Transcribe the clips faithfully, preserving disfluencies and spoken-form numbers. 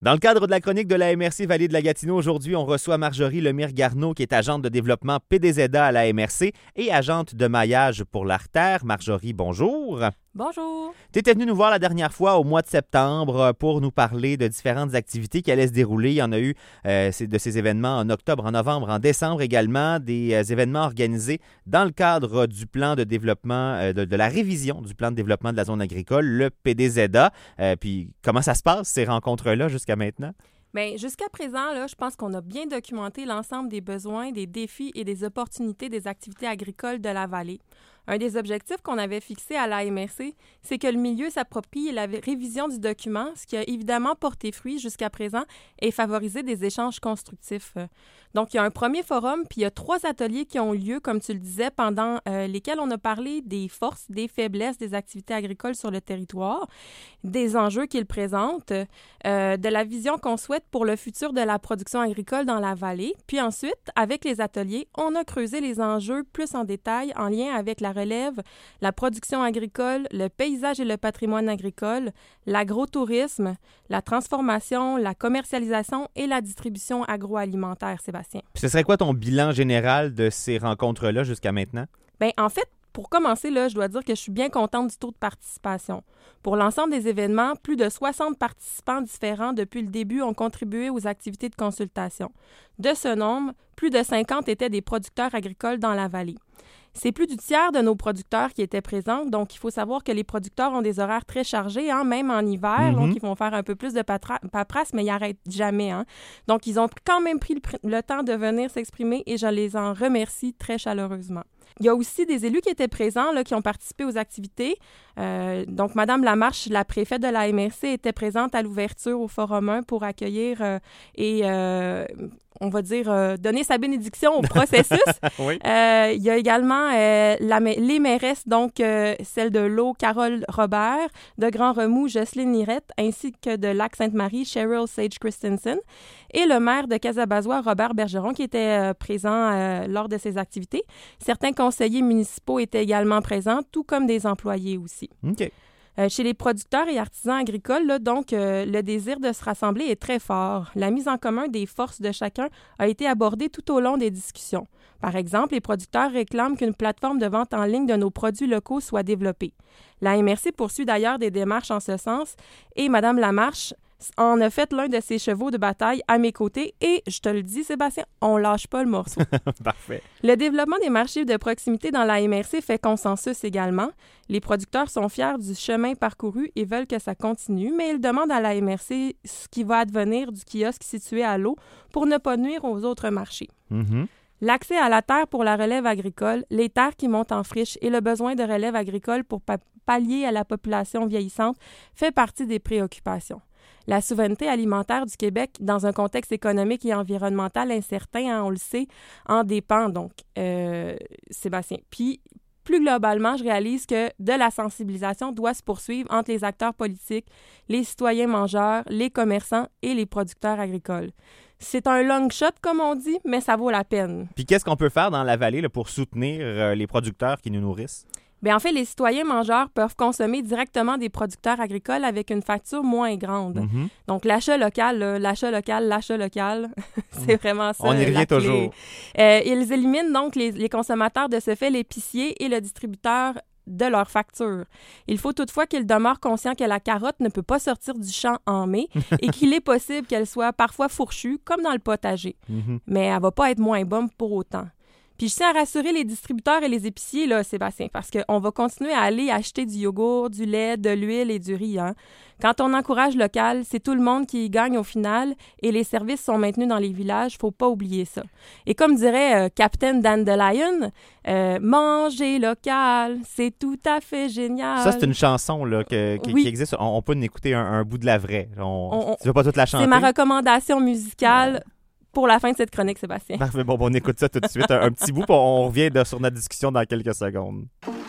Dans le cadre de la chronique de la M R C Vallée de la Gatineau, aujourd'hui, on reçoit Marjorie Lemire-Garneau, qui est agente de développement P D Z A à la M R C et agente de maillage pour l'artère. Marjorie, bonjour. Bonjour. Tu étais venue nous voir la dernière fois au mois de septembre pour nous parler de différentes activités qui allaient se dérouler. Il y en a eu euh, de ces événements en octobre, en novembre, en décembre également, des euh, événements organisés dans le cadre du plan de développement, euh, de, de la révision du plan de développement de la zone agricole, le P D Z A. Euh, puis comment ça se passe, ces rencontres-là, jusqu'à maintenant? Bien, jusqu'à présent, là, je pense qu'on a bien documenté l'ensemble des besoins, des défis et des opportunités des activités agricoles de la vallée. Un des objectifs qu'on avait fixé à l'A M R C, c'est que le milieu s'approprie la révision du document, ce qui a évidemment porté fruit jusqu'à présent et favorisé des échanges constructifs. Donc, il y a un premier forum, puis il y a trois ateliers qui ont eu lieu, comme tu le disais, pendant euh, lesquels on a parlé des forces, des faiblesses des activités agricoles sur le territoire, des enjeux qu'ils présentent, euh, de la vision qu'on souhaite pour le futur de la production agricole dans la vallée. Puis ensuite, avec les ateliers, on a creusé les enjeux plus en détail en lien avec la relève, la production agricole, le paysage et le patrimoine agricole, l'agrotourisme, la transformation, la commercialisation et la distribution agroalimentaire, Sébastien. Ce serait quoi ton bilan général de ces rencontres-là jusqu'à maintenant? Bien, en fait, pour commencer, là, je dois dire que je suis bien contente du taux de participation. Pour l'ensemble des événements, plus de soixante participants différents depuis le début ont contribué aux activités de consultation. De ce nombre, plus de cinquante étaient des producteurs agricoles dans la vallée. C'est plus du tiers de nos producteurs qui étaient présents, donc il faut savoir que les producteurs ont des horaires très chargés, hein, même en hiver, mm-hmm. donc ils vont faire un peu plus de patra- paperasse, mais ils n'arrêtent jamais. Hein. Donc, ils ont quand même pris le, pr- le temps de venir s'exprimer et je les en remercie très chaleureusement. Il y a aussi des élus qui étaient présents, là, qui ont participé aux activités. Euh, donc, Mme Lamarche, la préfète de la M R C, était présente à l'ouverture au Forum un pour accueillir euh, et, euh, on va dire, euh, donner sa bénédiction au processus. Oui. euh, il y a également euh, la, les mairesses, donc euh, celle de l'Eau, Carole Robert, de Grand Remous, Jocelyne Nirette, ainsi que de Lac-Sainte-Marie, Cheryl Sage Christensen, et le maire de Casabazois, Robert Bergeron, qui était euh, présent euh, lors de ces activités. Certains conseillers municipaux étaient également présents, tout comme des employés aussi. OK. Euh, chez les producteurs et artisans agricoles, là, donc, euh, le désir de se rassembler est très fort. La mise en commun des forces de chacun a été abordée tout au long des discussions. Par exemple, les producteurs réclament qu'une plateforme de vente en ligne de nos produits locaux soit développée. La M R C poursuit d'ailleurs des démarches en ce sens et Mme Lamarche en a fait l'un de ses chevaux de bataille à mes côtés et, je te le dis, Sébastien, on lâche pas le morceau. Parfait. Le développement des marchés de proximité dans la M R C fait consensus également. Les producteurs sont fiers du chemin parcouru et veulent que ça continue, mais ils demandent à la M R C ce qui va advenir du kiosque situé à l'eau pour ne pas nuire aux autres marchés. Mm-hmm. L'accès à la terre pour la relève agricole, les terres qui montent en friche et le besoin de relève agricole pour pa- pallier à la population vieillissante fait partie des préoccupations. La souveraineté alimentaire du Québec, dans un contexte économique et environnemental incertain, hein, on le sait, en dépend donc, euh, Sébastien. Puis, plus globalement, je réalise que de la sensibilisation doit se poursuivre entre les acteurs politiques, les citoyens mangeurs, les commerçants et les producteurs agricoles. C'est un long shot, comme on dit, mais ça vaut la peine. Puis qu'est-ce qu'on peut faire dans la vallée là, pour soutenir euh, les producteurs qui nous nourrissent? Bien, en fait, les citoyens mangeurs peuvent consommer directement des producteurs agricoles avec une facture moins grande. Mm-hmm. Donc, l'achat local, là, l'achat local, l'achat local, c'est vraiment ça. On y revient toujours. Euh, ils éliminent donc les, les consommateurs de ce fait, l'épicier et le distributeur de leur facture. Il faut toutefois qu'ils demeurent conscients que la carotte ne peut pas sortir du champ en mai et qu'il est possible qu'elle soit parfois fourchue, comme dans le potager. Mm-hmm. Mais elle ne va pas être moins bonne pour autant. Puis je tiens à rassurer les distributeurs et les épiciers, là, Sébastien, parce qu'on va continuer à aller acheter du yogourt, du lait, de l'huile et du riz. Hein. Quand on encourage local, c'est tout le monde qui y gagne au final et les services sont maintenus dans les villages, faut pas oublier ça. Et comme dirait euh, Captain Dandelion, euh, manger local, c'est tout à fait génial. Ça, c'est une chanson là, que, qui, oui. qui existe. On, on peut en écouter un, un bout de la vraie. On, on, tu veux pas toute la chanter? C'est ma recommandation musicale. Ouais. Pour la fin de cette chronique, Sébastien. Parfait. Bon, bon, on écoute ça tout de suite. Un, un petit bout, puis on revient de, sur notre discussion dans quelques secondes.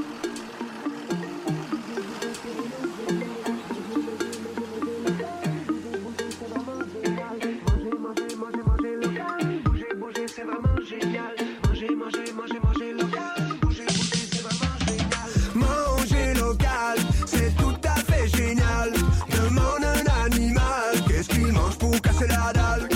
Manger local, c'est tout à fait génial. Demande un animal, qu'est-ce qu'il mange pour pour casser la dalle.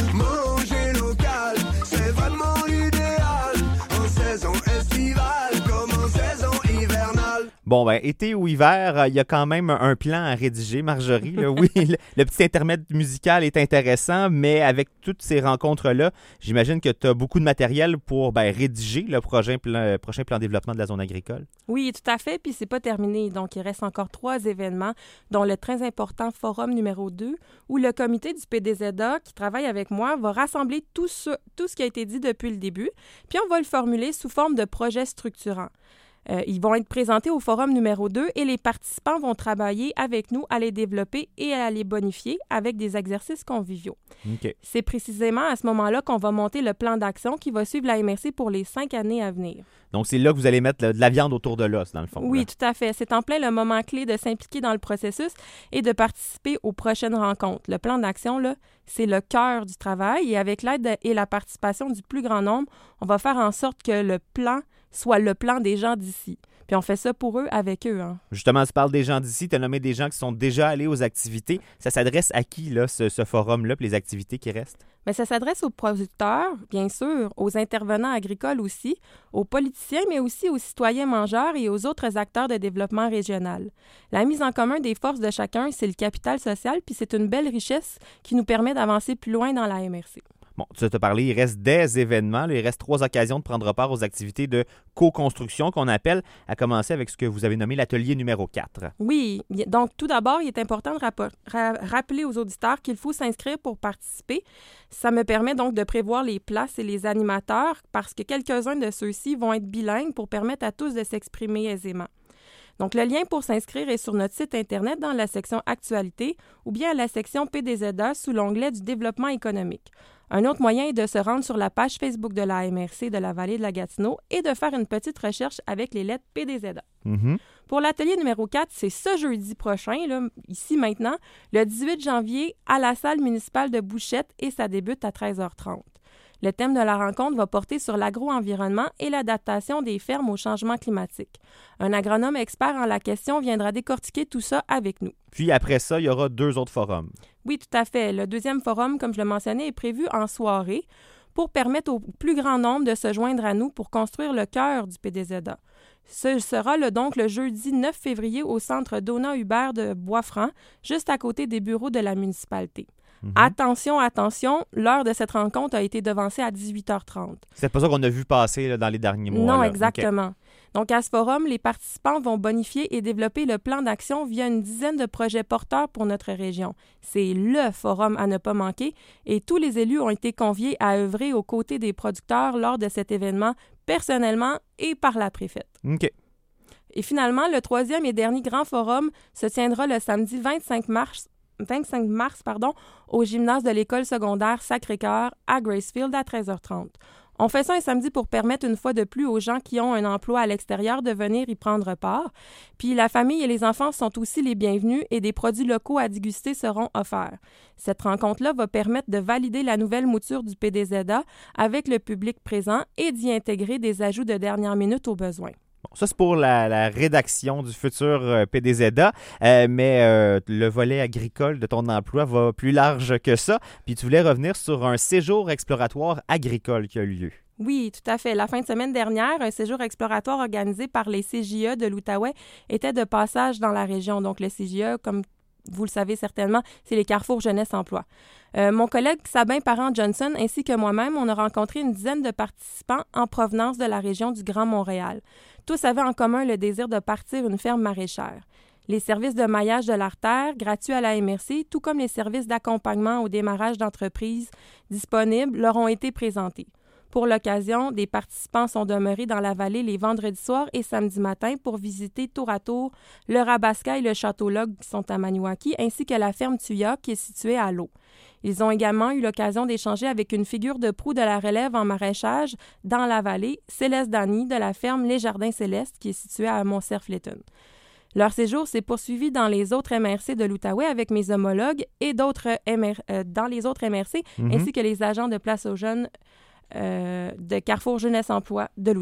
Manger local, c'est vraiment l'idéal. En saison estivale comme en saison hivernale. Bon, ben, été ou hiver, il y a quand même un plan à rédiger, Marjorie. Là. Oui, le, le petit intermède musical est intéressant, mais avec toutes ces rencontres-là, j'imagine que tu as beaucoup de matériel pour ben, rédiger le prochain plan, prochain plan de développement de la zone agricole. Oui, tout à fait, puis c'est pas terminé. Donc, il reste encore trois événements, dont le très important forum numéro deux, où le comité du P D Z A, qui travaille avec moi, va rassembler tout ce, tout ce qui a été dit depuis le début, puis on va le formuler sous forme de projet structurant. Euh, ils vont être présentés au forum numéro deux et les participants vont travailler avec nous à les développer et à les bonifier avec des exercices conviviaux. Okay. C'est précisément à ce moment-là qu'on va monter le plan d'action qui va suivre la M R C pour les cinq années à venir. Donc, c'est là que vous allez mettre de la viande autour de l'os, dans le fond. Oui, là. tout à fait. C'est en plein le moment clé de s'impliquer dans le processus et de participer aux prochaines rencontres. Le plan d'action, là, c'est le cœur du travail et avec l'aide de, et la participation du plus grand nombre, on va faire en sorte que le plan soit le plan des gens d'ici. Puis on fait ça pour eux, avec eux. Hein. Justement, tu parles des gens d'ici, tu as nommé des gens qui sont déjà allés aux activités. Ça s'adresse à qui, là, ce, ce forum-là, puis les activités qui restent? Bien, ça s'adresse aux producteurs, bien sûr, aux intervenants agricoles aussi, aux politiciens, mais aussi aux citoyens mangeurs et aux autres acteurs de développement régional. La mise en commun des forces de chacun, c'est le capital social, puis c'est une belle richesse qui nous permet d'avancer plus loin dans la M R C. Bon, tu as parlé, il reste des événements, là, il reste trois occasions de prendre part aux activités de co-construction qu'on appelle, à commencer avec ce que vous avez nommé l'atelier numéro quatre. Oui, donc tout d'abord, il est important de rapport, ra- rappeler aux auditeurs qu'il faut s'inscrire pour participer. Ça me permet donc de prévoir les places et les animateurs parce que quelques-uns de ceux-ci vont être bilingues pour permettre à tous de s'exprimer aisément. Donc, le lien pour s'inscrire est sur notre site Internet dans la section Actualité ou bien à la section P D Z A sous l'onglet du développement économique. Un autre moyen est de se rendre sur la page Facebook de la M R C de la Vallée de la Gatineau et de faire une petite recherche avec les lettres P D Z A. Mm-hmm. Pour l'atelier numéro quatre, c'est ce jeudi prochain, là, ici maintenant, le dix-huit janvier, à la salle municipale de Bouchette et ça débute à treize heures trente. Le thème de la rencontre va porter sur l'agro-environnement et l'adaptation des fermes au changement climatique. Un agronome expert en la question viendra décortiquer tout ça avec nous. Puis après ça, il y aura deux autres forums. Oui, tout à fait. Le deuxième forum, comme je le mentionnais, est prévu en soirée pour permettre au plus grand nombre de se joindre à nous pour construire le cœur du P D Z A. Ce sera le, donc le jeudi neuf février au centre Donat Hubert de Boisfranc, juste à côté des bureaux de la municipalité. Mm-hmm. Attention, attention, l'heure de cette rencontre a été devancée à dix-huit heures trente. C'est pas ça qu'on a vu passer là, dans les derniers mois. Non, là. exactement. Okay. Donc, à ce forum, les participants vont bonifier et développer le plan d'action via une dizaine de projets porteurs pour notre région. C'est le forum à ne pas manquer et tous les élus ont été conviés à œuvrer aux côtés des producteurs lors de cet événement, personnellement et par la préfète. OK. Et finalement, le troisième et dernier grand forum se tiendra le samedi vingt-cinq mars, vingt-cinq mars pardon, au gymnase de l'école secondaire Sacré-Cœur à Gracefield à treize heures trente. On fait ça un samedi pour permettre une fois de plus aux gens qui ont un emploi à l'extérieur de venir y prendre part. Puis la famille et les enfants sont aussi les bienvenus et des produits locaux à déguster seront offerts. Cette rencontre-là va permettre de valider la nouvelle mouture du P D Z A avec le public présent et d'y intégrer des ajouts de dernière minute au besoin. Bon, ça, c'est pour la, la rédaction du futur euh, P D Z A, euh, mais euh, le volet agricole de ton emploi va plus large que ça. Puis tu voulais revenir sur un séjour exploratoire agricole qui a eu lieu. Oui, tout à fait. La fin de semaine dernière, un séjour exploratoire organisé par les C J E de l'Outaouais était de passage dans la région. Donc, le C J E, comme vous le savez certainement, c'est les Carrefours Jeunesse Emploi. Euh, mon collègue Sabin Parent-Johnson ainsi que moi-même, on a rencontré une dizaine de participants en provenance de la région du Grand Montréal. Tous avaient en commun le désir de partir une ferme maraîchère. Les services de maillage de l'artère, gratuits à la M R C, tout comme les services d'accompagnement au démarrage d'entreprises disponibles, leur ont été présentés. Pour l'occasion, des participants sont demeurés dans la vallée les vendredis soirs et samedis matins pour visiter tour à tour le Rabaska et le Château Log qui sont à Maniwaki, ainsi que la ferme Tuya qui est située à l'eau. Ils ont également eu l'occasion d'échanger avec une figure de proue de la relève en maraîchage dans la vallée, Céleste Dany, de la ferme Les Jardins Célestes qui est située à Montcerf-Letton. Leur séjour s'est poursuivi dans les autres M R C de l'Outaouais avec mes homologues et d'autres M R, euh, dans les autres M R C, mm-hmm. ainsi que les agents de Place aux Jeunes euh, de Carrefour Jeunesse Emploi de l'Outaouais.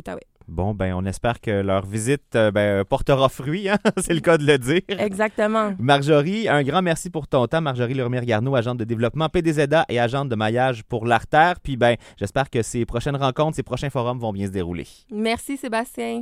Bon, ben on espère que leur visite euh, ben, portera fruit, hein? C'est le cas de le dire. Exactement. Marjorie, un grand merci pour ton temps. Marjorie Lemire-Garneau, agente de développement P D Z A et agente de maillage pour l'Artère. Puis ben, j'espère que ces prochaines rencontres, ces prochains forums vont bien se dérouler. Merci Sébastien.